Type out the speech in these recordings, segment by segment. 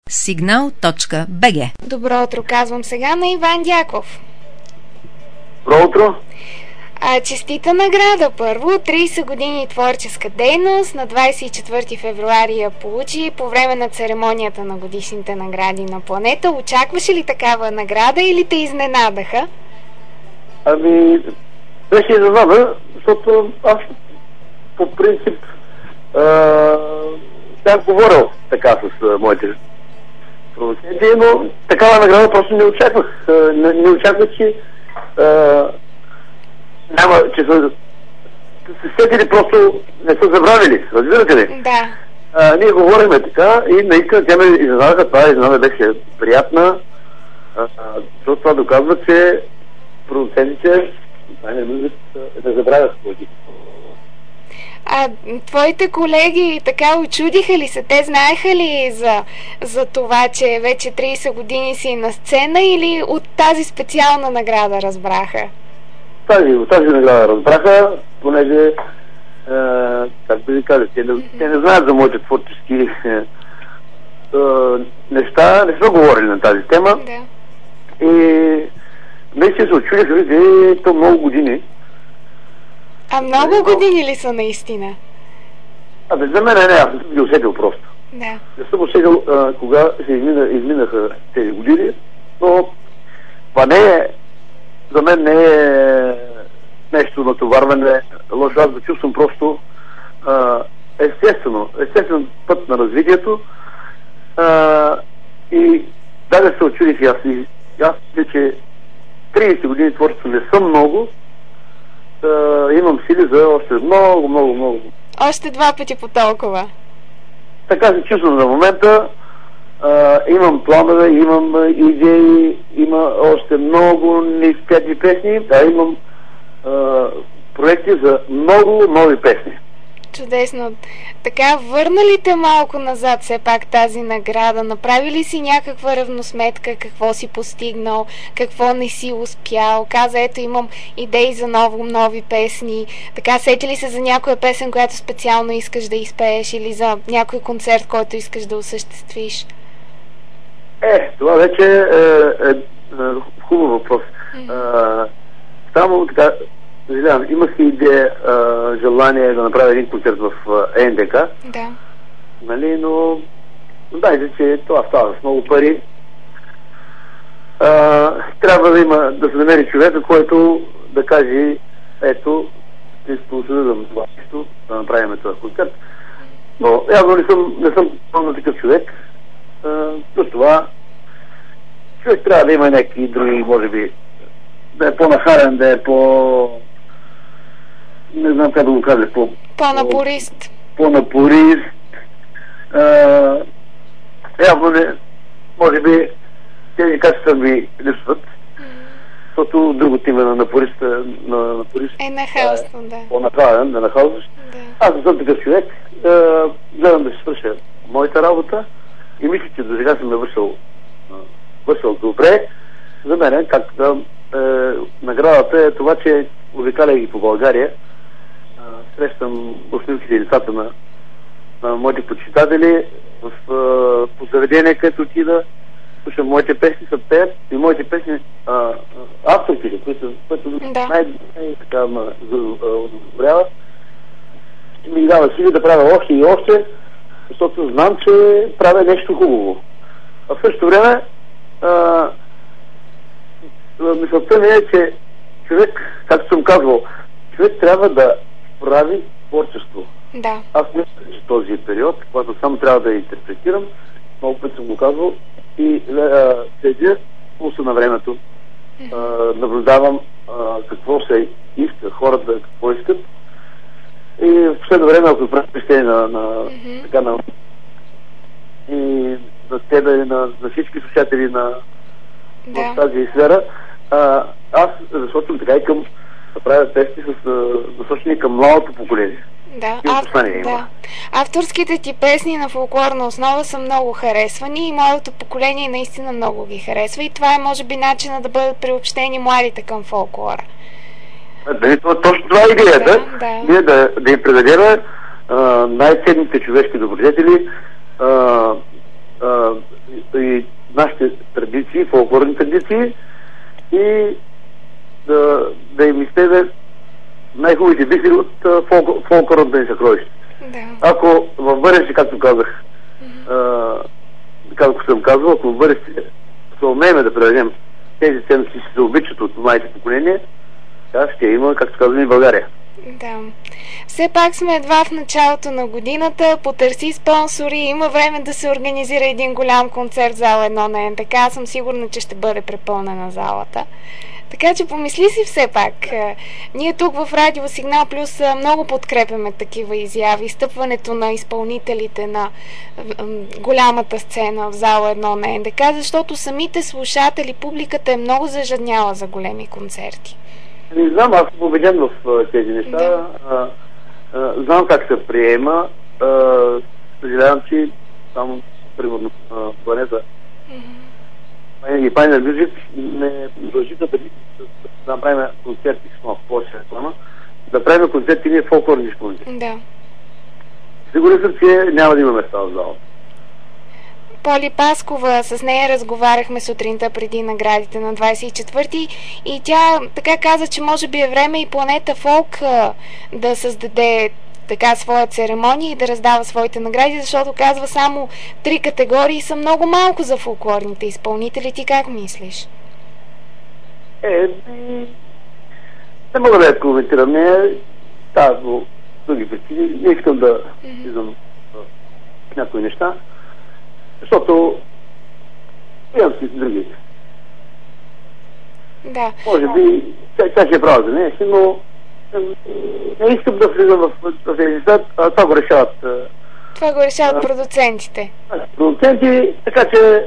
signal.bg. Добро утро, казвам сега на Иван Дяков. Добро утро. Честита награда първо. 30 години творческа дейност. На 24 февруари я получи по време на церемонията на годишните награди на Планета. Очакваше ли такава награда или те изненадаха? Беше изненада, защото аз по принцип бях говорил така с моите продуценти, но такава награда просто не очаквах. Не очаквах, че няма, че са се сетили, просто не са забравили. Разбирате ли? Да. Ние говориме така и наистина тя ме изненадаха. Това изненада беше приятна, защото това доказва, че продуцентите не могат да забравят своите. Твоите колеги така очудиха ли се? Те знаеха ли за това, че вече 30 години си на сцена или от тази специална награда разбраха? От тази награда разбраха, понеже как да ви кажа, те не знаят за моите творчески неща, не сме говорили на тази тема. Да. И наистина се очудиха, видите, то много години. Много години ли са наистина? За мен не, аз не съм ги усетил просто. Да. Не съм усетил кога се изминаха тези години, но това не е, за мен не е нещо натоварване, лошо, аз да чувствам просто естествен път на развитието и даже се очудих и аз мисля, че 30 години творчество не са много, имам сили за още много. Още 2 пъти по толкова. Така се чувствам за момента. Имам планове, имам идеи, има още много неизпяти песни, имам проекти за много нови песни. Чудесно. Така, върна ли те малко назад все пак тази награда? Направи ли си някаква равносметка какво си постигнал, какво не си успял? Каза, ето имам идеи за нови песни. Така, сети ли се за някоя песен, която специално искаш да изпееш или за някой концерт, който искаш да осъществиш? Това вече е хубав въпрос. Само така, имах и идея, желание да направя един концерт в НДК. Да. Нали, но знаете, че това става с много пари. Трябва да се намери човека, който да каже, ето, ще спонсорирам това нещо, да направим това концерт. Но явно не съм пълно такъв човек. Плюс това, човек трябва да има някакви други, може би, да е по-нахарен, да е не знам как да го кажа, по-напорист. По-напорист. Явно не, може би тези качества ми липсват, защото другото име на напорист е нахалство, да. По-нахален, да нахалстваш. Да. Аз не съм такъв човек. Гледам да се свърша моята работа и мисля, че до сега съм вършил добре. За мен, наградата е това, че обикаляйки по България, срещам усмивките и децата на моите почитатели по заведение, където отида, слушам моите песни, са пеят и моите песни авторите, които най-така ме удовлетворява, ми дава сили да правя още и още, защото знам, че правя нещо хубаво. А в същото време мисълта ми е, че човек, както съм казвал, човек трябва да прави творчество. Да. Аз мисля, че този период, когато само трябва да интерпретирам, много път съм го казвал и следя пулса на времето, наблюдавам какво се иска, хората какво искат и в последно време, ако правя впечатление и на тебе, на всички слушатели в тази сфера, аз насочвам така и към да правя песни насочени към младото поколение. Да. Авторските ти песни на фолклорна основа са много харесвани и младото поколение наистина много ги харесва и това е може би начина да бъдат приобщени младите към фолклора. Точно това е идеята. Ние да им предадем най-ценните човешки добродетели, и нашите традиции, фолклорни традиции и да им изтезе най-хубавите бисери от фолклорното ни съкровище. Да. Ако в бъдеще, както казах, както съм казвал, ако в бъдеще се умеем да преведем тези ценности, си се обичат от младите поколения, ще има, както казваме, и България. Да. Все пак сме едва в началото на годината, потърси спонсори, има време да се организира един голям концерт в зала 1 на НДК. Аз съм сигурна, че ще бъде препълнена залата. Така че помисли си все пак. Ние тук в Радио Сигнал Плюс много подкрепяме такива изяви. Стъпването на изпълнителите на голямата сцена в зала 1 на НДК, защото самите слушатели, публиката е много зажадняла за големи концерти. Не знам, аз съм убеден в тези неща. Да. Знам как се приема. Съжалявам, че само, примерно, планета и Pioneer Music не дължиха да направим концерти с малко повече реклама, да правим концерти ние фолклорни изпълнители. Да. Сигурен съм, че няма да има места в залата. Поли Паскова, с нея разговаряхме сутринта преди наградите на 24-ти и тя така каза, че може би е време и Планета Фолк да създаде така своя церемония и да раздава своите награди, защото казва само 3 категории са много малко за фолклорните изпълнители. Ти как мислиш? Не мога да я коментирам. По други причини. Не искам да излизам в някои неща, защото имам си други. Да. Може би тя ще е права за нея, но не искам да влизам в тези неща, това го решават. Това го решават продуцентите. Продуценти, така че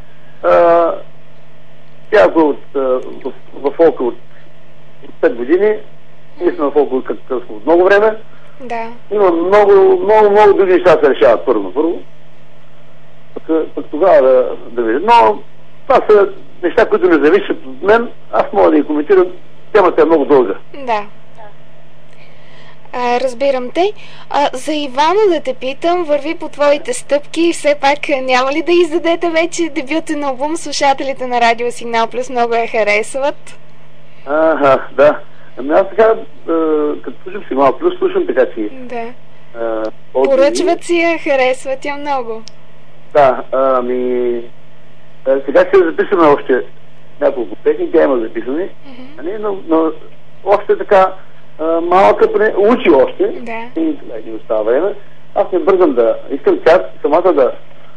тя в фолка от 5 години, ние сме в фолка от много време. Да. Има много други неща се решават първо. Пък тогава да видим. Но това са неща, които не зависят от мен. Аз мога да ги коментирам. Темата е много дълга. Да. Разбирам те. За Ивано да те питам, върви по твоите стъпки, все пак няма ли да издадете вече дебютен албум? Слушателите на Радио Сигнал Плюс много я харесват. Да. Аз така, като слушам Сигнал Плюс, слушам така че... Да. Поръчват си я, харесват я много. Да, сега ще записваме още няколко песни, тя има записани, но още така малка, учи още, и това не остава време. Аз не бързам искам тя самата да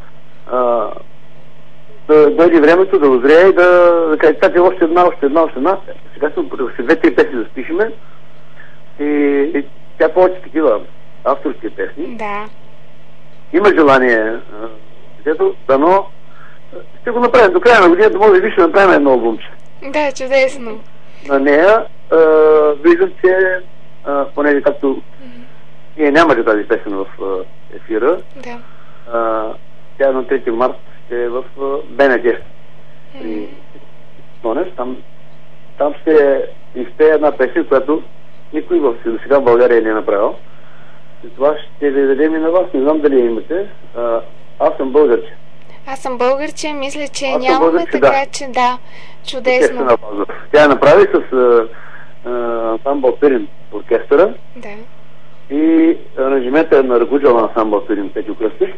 дойде времето, да озрее и да каже, така още една. Сега ще 2-3 песни да спишеме и тя повече такива авторски песни. Да. Има желание, дано ще го направим до края на годината, може би ще направим едно албумче. Да, чудесно. На нея виждам, че понеже както ние нямаше тази песен в ефира, да. Тя на 3 март ще е в БНД при Тонев. Там ще изпее една песен, която никой до сега в България не е направил. И това ще ви дадем и на вас. Не знам дали я имате. Аз съм българче. Аз съм българче, мисля, че нямаме, така че да, чудесно. Тя я направи с ансамбъл Пирин оркестъра. Да. И аранжимента е на ръководител на ансамбъл Пирин Петю Кръстев.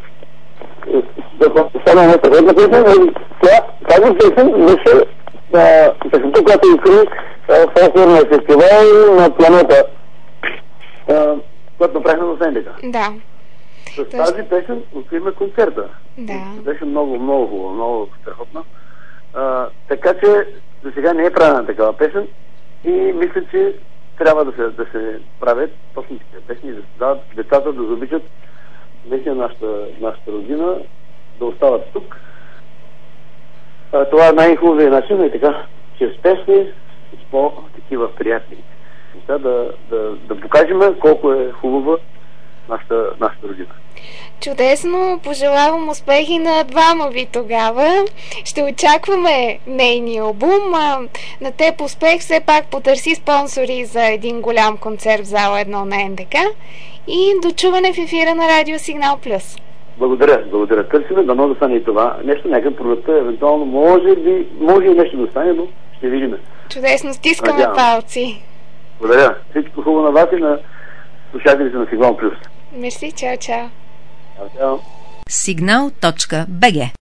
Стана една такова песен. Тази песен беше песента, която изкри фолклорния фестивал на Планета, която направихме в НДК. Да. С тази песен откриме концерта. Да. Беше много хубава, много страхотна. Така че до сега не е правена такава песен и мисля, че трябва да се правят точно такива песни, да се дават децата да заобичат наистина нашата родина, да остават тук. Това е най-хубавият начин и така, чрез песни, с по-такива приятни неща, да покажем колко е хубава нашата родина. Чудесно, пожелавам успехи на двама ви тогава. Ще очакваме нейния албум. На теб успех, все пак потърси спонсори за един голям концерт в зала 1 на НДК и до чуване в ефира на Радио Сигнал Плюс. Благодаря. Търсиме, дано да стане и това. Нещо някакъв пролетта, евентуално може и нещо да стане, но ще видим. Чудесно, стискаме палци. Благодаря. Всичко хубаво на вас и на слушателите на Сигнал Плюс. Мерси, чао. Чао. Signal.bg